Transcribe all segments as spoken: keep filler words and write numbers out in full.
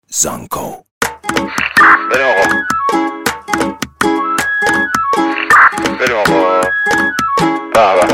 زانکو. بریم آقا بریم آقا بابا.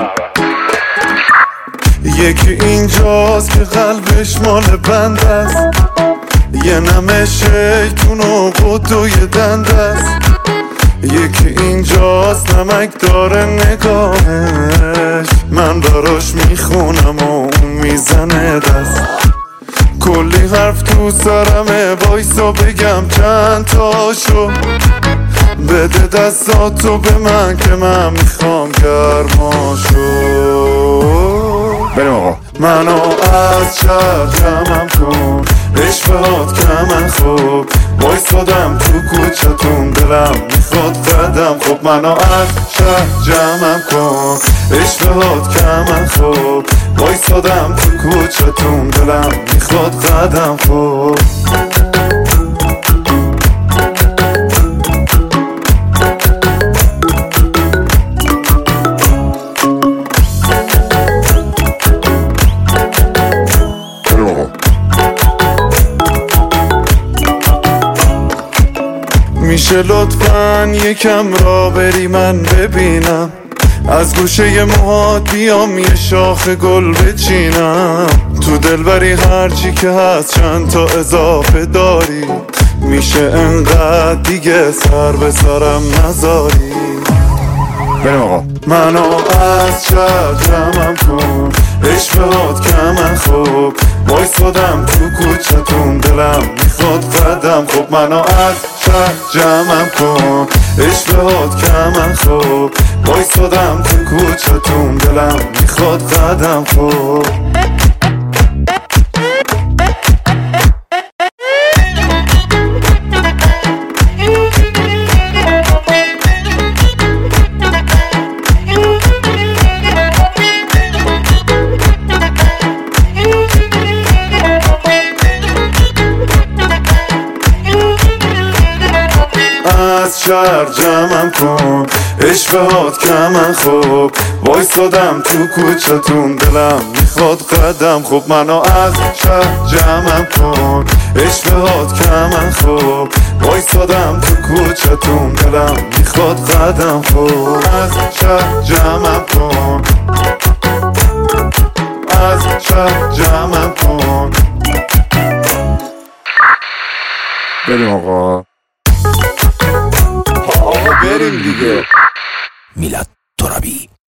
یکی اینجاست که قلبش مال بند است، یه نمه شیطون و قدوی دند است. یکی اینجاست نمک داره نگاهش، من براش میخونم و اون میزنه دست. کلی حرف تو سرمه، وایسا بگم چند تاشو. بده دستاتو به من که من میخوام گرماشو. بریم آقا. منو از شهر جمعم کن، عشقات که من خوب وایسادم تو کوچتون، دلم میخواد قدم خوب. منو از شهر جمعم کن، عشقات که من خوب وایسادم تو کوچتون، دلم میخواد قدم خوب. میشه لطفاً یکم را بری من ببینم، از گوشه موهات بیام یه شاخ گل بچینم. تو دلبری هرچی که هست چند تا اضافه داری، میشه انقدر دیگه سر به سرم نذاری. بریم آقا. منو از شهر جمعم کن، عشقات که من خوب وایسادم تو کوچتون، دلم میخواد قدم خوب. منو از شهر جمعم کن، عشقات که من خوب وایسادم تو کوچتون، دلم میخواد قدم خوب. از شهر جمعم کن، عشقات که من خوب وایسادم تو کوچتون، دلم میخواد قدم خوب. منو از شهر جمعم کن، عشقات که من خوب وایسادم تو کوچتون، دلم میخواد قدم خوب. از شهر جمعم کن، از شهر جمعم کن. بریم آقا. بریم دیگه. میلاد ترابی.